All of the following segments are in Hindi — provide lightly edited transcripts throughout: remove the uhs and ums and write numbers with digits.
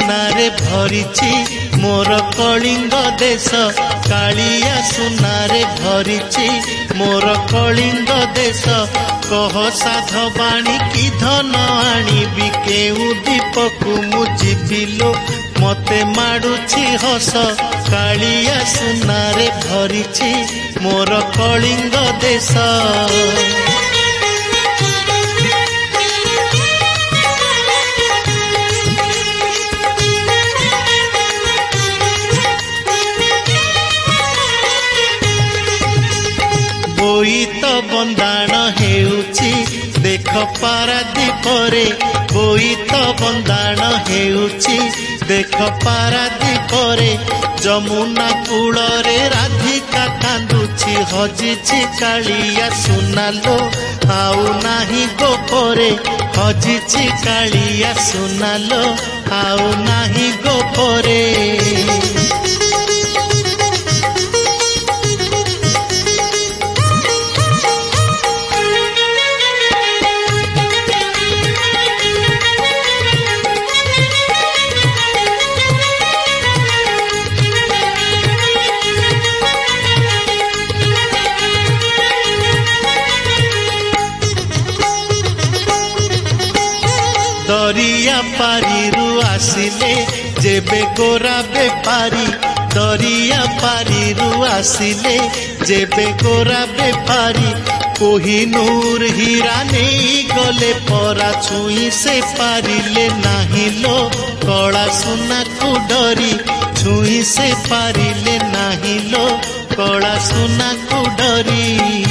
सुनारे भरिछि मोर कलिंग देश कालिया सुनारे भरिछि मोर कलिंग देश कह साध बाणी की धन आनिबि केउ दीपकु मु जीविलो मते माडुछि हस कालिया सुनारे भरिछि मोर कलिंग देश बोईत बंदाण हेउछि देख पारादीपरे बोईत बंदाण हेउछि देख पारादीपरे जमुना कूलरे राधिका कांदुछि हजिछि कालिया सुनालो आउ नाही गोपरे हजिछि कालिया सुनालो आउ नाही गोपरे दरिया पारिरु आसिले जेबे गोरा बेपारी दरिया पारिरु आसिले जेबे गोरा बेपारी कोहिनूर हीरा नहीं गले परा छुई से पारिले नाही लो कला सुना को डरी छुई से पारिले नाही लो कला सुना को डरी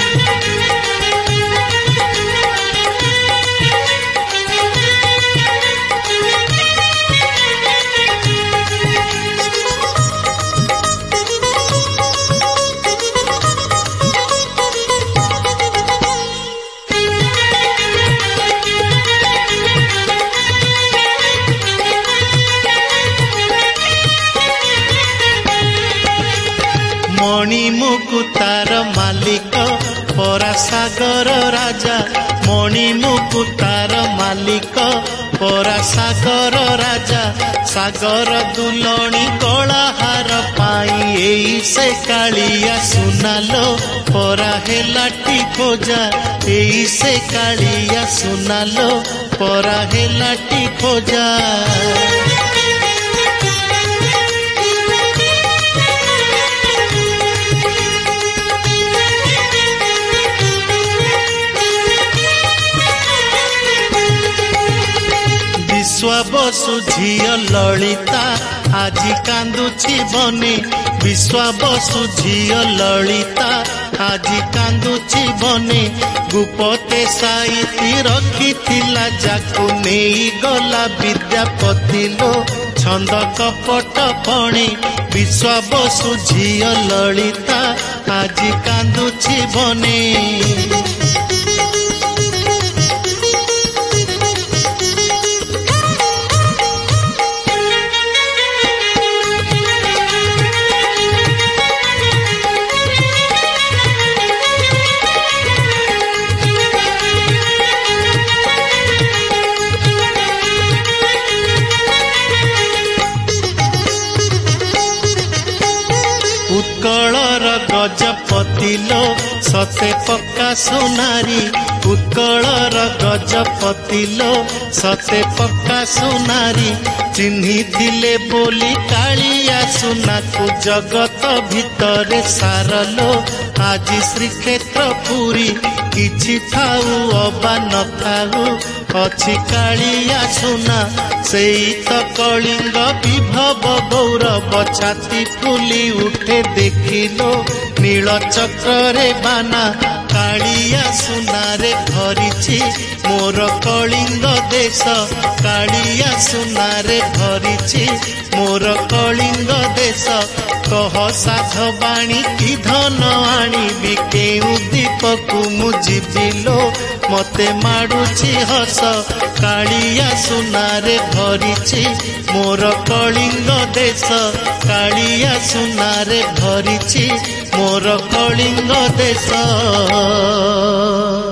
मणि मुकुतार मालिक परासागर राजा मणि मुकुतार मालिक परासागर राजा सागर दुलणी कलाहार पाई एई से कालिया सुनालो परा हेलाटी खोजा एई से कालिया सुनालो परा हेलाटी खोजा विश्वाबसु झियो ललिता आजी कांदुछि बने विश्वाबसु झियो ललिता आजी कांदुछि बने गुपते साइति रखिथिला जाकु नेई गला विद्यापति लो छंद कपट पणे विश्वाबसु झियो ललिता आजी कांदुछि बने उत्कलर गजपति लो सते पक्का सुनारी उत्कलर गजपति लो सते पक्का सुनारी चिन्ही थिले बोली कालिया सुना को जगत भितरे सारलो आज श्रीक्षेत्र पुरी किछि थाउ अबा न थाउ अछि कालिया सुना सेई तो कलिंग विभव गौरव छाती फुली उठे देखिलो नील चक्रे बाना कालिया सुनारे भरिछि मोर कलिंग देश कालिया सुनारे भरिछि मोर कलिंग देश कह साध बाणी की धन आनिबि केउ दीपकु मु जीविलो मते माडुछि हस कालिया सुनारे भरिछि मोर कलिंग देश कालिया सुनारे भरिछि मोर कलिंग देश।